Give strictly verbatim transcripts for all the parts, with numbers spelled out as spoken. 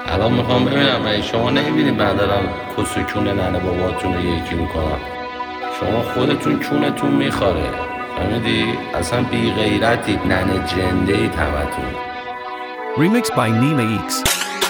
الان میخوام ببینم ای شما نمیبینید من دارم کس و کونه ننه باباتون رو یکی میکنم. شما خودتون کونتون میخوره، فهمیدی؟ اصلا بی غیرتید، ننه جنده اید همتون. Remixed by Nima X.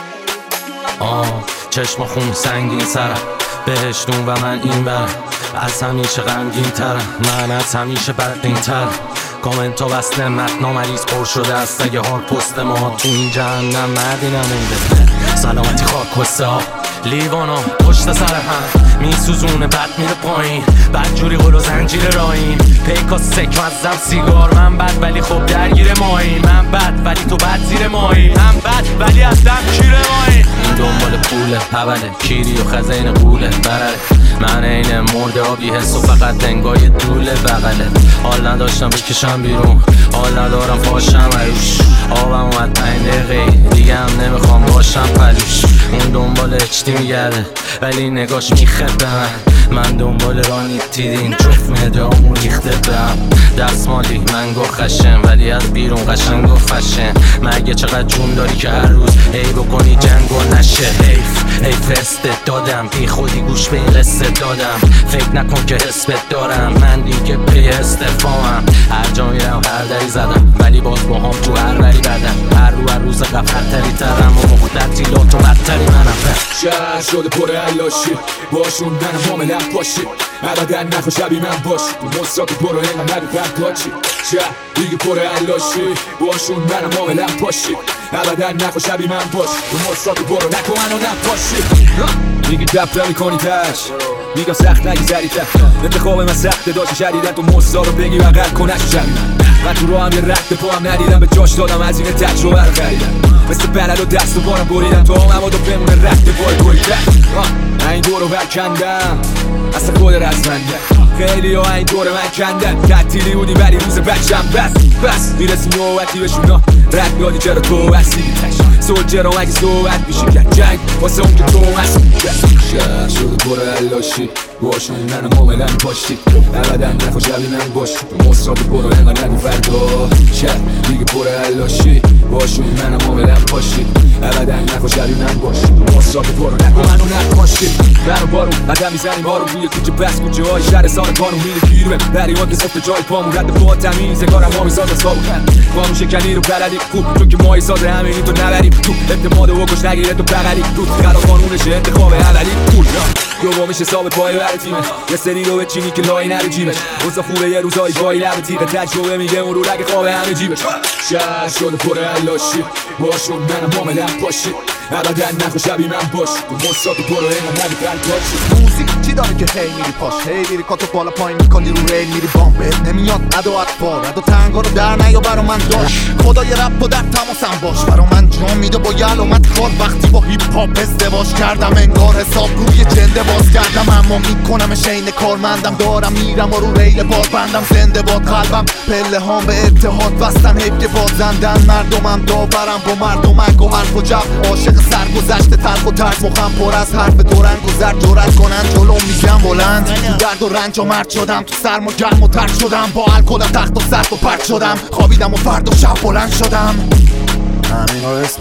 آه چشم خون سنگین سرم، بهشتون و من این برم، از همیشه غمگین ترم، من از همیشه بدبین ترم. کامنت ها بسته، متنا مریض پر شده است، اگه هار پست ما تو این جهنم مردی نمونده. سلامتی خاک وسته ها لیوانا پشت سر هم میسوزونه، بد میره پایین، بد جوری قل و زنجیر راین، پیکا سک مزم سیگار. من بد ولی خب درگیر ماین، من بد ولی تو بد زیر ماین، من بد ولی از دم کیر ماین. این دنبال پوله پوله کیری و خزین قوله برره، من این مرده آبی حس و فقط دنگای دوله بغله. حال نداشتم بکشم بیرون، حال ندارم پاشم عروش، آبم اومد پنج دقیقه دیگه هم نمیخوام باشم پلوش. اون دنبال اچتی میگرده ولی نگاش میخبه من، من دنبال رانی تیدین جفت مدامون ریخته بهم. دستمالی من گو خشم ولی از بیرون قشنگ و فشن، مگه چقدر جون داری که هر روز ای بکنی جنگ و نشه. حیف حیف استت دادم، بی خودی گوش به این قصه دادم، فکر نکن که حسبت دارم، من دیگه پی استفامم. هر جا میرم هر دری زدم ولی باز با هم تو هر وری بدم، هر رو هر روز قفلتری ترم و مختلطیلات و بدتری منم. شهر شده پر علاشی باشون منم حاملم پاشی، ابدا نخوا شبیه من باشی، تو مصاک برو اینقدر نگو پرتاچی. شهر دیگه پر علاشی باشون منم حاملم پاشی، ابدا نخوا شبیه من باشی، تو مصاک برو نکن منو نپاشی. میگی دفت میکنی تش، میگم سخت نگی زریده، انتخاب من سخته داشتی شدیدن، تو مصا رو بگی و قد کنش شبیه من. من تو راه هم یه رخت پا هم ندیدم، به جاش دادم از این تجربه رو خریدم، مثل بلد و دست و بارم بریدم تا هم همه دو بمونه رخت پای بریدم. این دور رو برکندم اصلا خود رزمندم، خیلی ها این دور من کندن، تعطیلی بودی ولی روز بچم بس بس میرسی نوبتی بهشونا، رد دادی چرا تو هستی تش سولجر رو اگه صحبت میشه کرد جنگ واسه اون که تو هستی. شهر شده پر علاشی باشون منم حاملم پاشی، ابدا نخوا شبیه من باشی، تو مصاف برو اینقدر نگو فردا. شهر دیگه پر علاشی باشون منم حاملم پاشی، ابدا نخوا شبیه من باشی، تو مصاف برو نکن منو نپاشی. برو بارو قدم میزنیم بارو روی کوچه بس کوچه های شهر سال قانون میره گیر بهم، دریات که سفت جای پامون رد پا تمیزه، کارم ما میساز از سابو کن قانون شکنی رو بلدی خوب، چون که ماهی سازه همینی تو نبریم تو اعتماد و کش نگیره تو بغلی تو خلا قانونشه انتخاب اولی پول دومیش حساب پای بر تیمه، یه سری رو بچینی که لای نره جیبش، اوضاع خوبه یه روزایی جایی لب تیغه، تجربه میگه اون رو رگ خواب همه جیبش. شهر شده پر علاشی باشون منم حاملم پاشی، ابدا نخوا شبیه من باشی، تو مصاف برو اینقدر نگو پرتاچی. موزیک چی داره که هی میری پاش، هی میری کاتو بالا پایین میکنی رو ریل میری بام، بهت نمیاد ادا اطفال ادا تنگا رو در نیا برا من داشت، خدای رپ و در تماسم باش، برا من جا میده با علامت کار، وقتی با هیپ هاپ ازدواج کردم انگار حساب روی جنده باز کردم، اما میکنمش عین کارمندم، دارم میرم و رو ریل بار بندم، زنده باد قلبم پله هام به اتحاد بستن، حیف که بازندن مردمم داورم با مردمک و حرف و جب، عاشق سرگذشت تلخ و ترس، مخم پر از حرف دو رنگ و زرد جرأت کنن جلو میگم بلند، تو درد و رنج و مرد شدم، تو سرم و گرم و ترد شدم، با الکل تخت و سرد و پرد شدم، خوابیدم و فردا شب بلند شدم. همین رو اسم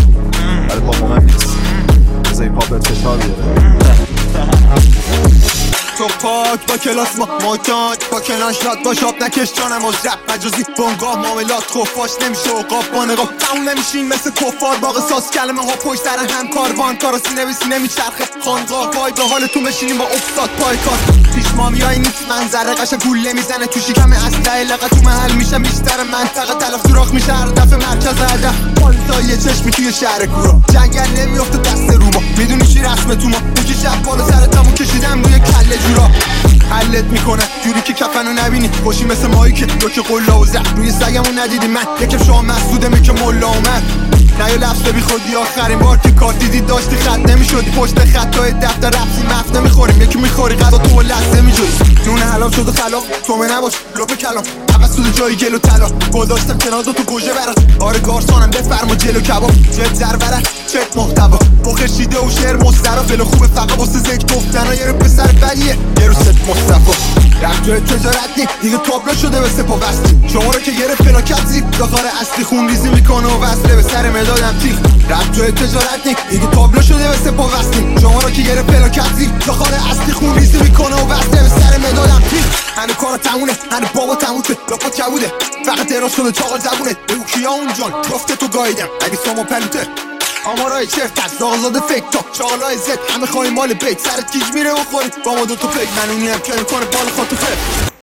ولی بابا من نیست، بذاری پاپت فشار بیاره. تو پاک با کلاس ما ماکان با کناش لات با شاب نکش جانم از رب مجازی بانگاه معاملات خفاش نمیشه اوقاب با نگاه تموم نمیشین مثل کفار با قصاص کلمه ها پشت سر هم کاروان کارا سینه به سینه میچرخه خانقاه وای به حالتون بشینیم با افتاد پای کار پیش مامیایی نیست منظره قشن گوله میزنه تو شکم اسلحه لقه تو محل میشه بیشتر منطقه تلف سوراخ میشه هر دفعه مرکز هدف پالتای چشمی توی شهر کورا جنگل نمیفته دست رو ما میدونی چی رسمه تو ما اون شب بالا سرتمو کشیدم روی کله جورا حلت میکنه جوری که کفنو نبینی باشی مثل مایی که دو که قلا و زد روی سگمو ندیدی من یکم شما مسعوده می که ملا اومد نه یا لفظه بی خودی آخرین بار که کار دیدی داشتی خط نمیشدی پشت خطای دفتر رفتی مفت نمیخوریم یکی میخوری غذا تو لحظه میجوری جون حلال شده خلاف تو من نباش لپ کلام عوض مسئول جای گل و طلا گذاشتم کنار دو تو گوشه برات آره گارسونم بفرما جلو کباب چت زرورک چت محتوا بخشیده و شعر مسترا فلو خوبه فقط واسه ذکر گفتن یه رو پسر بدیه یه رو ست مصطفا رفت جای تجارت نی دیگه تابلو شده به سپا وستی شما رو که گرفت فلاکت زیر داخل اصلی خون ریزی میکنه و وصله به سر مدادم تیخ رفت جای تجارت نی دیگه تابلو شده به سپا وستی شما رو که گرفت فلاکت زیر داخل اصلی خون ریزی میکنه و وصله به سر مدادم تیخ هنو کارا تمونه هنو بابا تموم شد لاپا کبوده فقط دراز شده چاقل زبونه بگو کیا اونجان گفته تو گاییدم اگه ساما پلوته آمارای چرت از آزاد فکر تا چاقلای زد همه خواهی مال بیت سرت گیج میره و خوری با ما دوتو فکر من اونی هم که میکنه بالا خاطو خیلی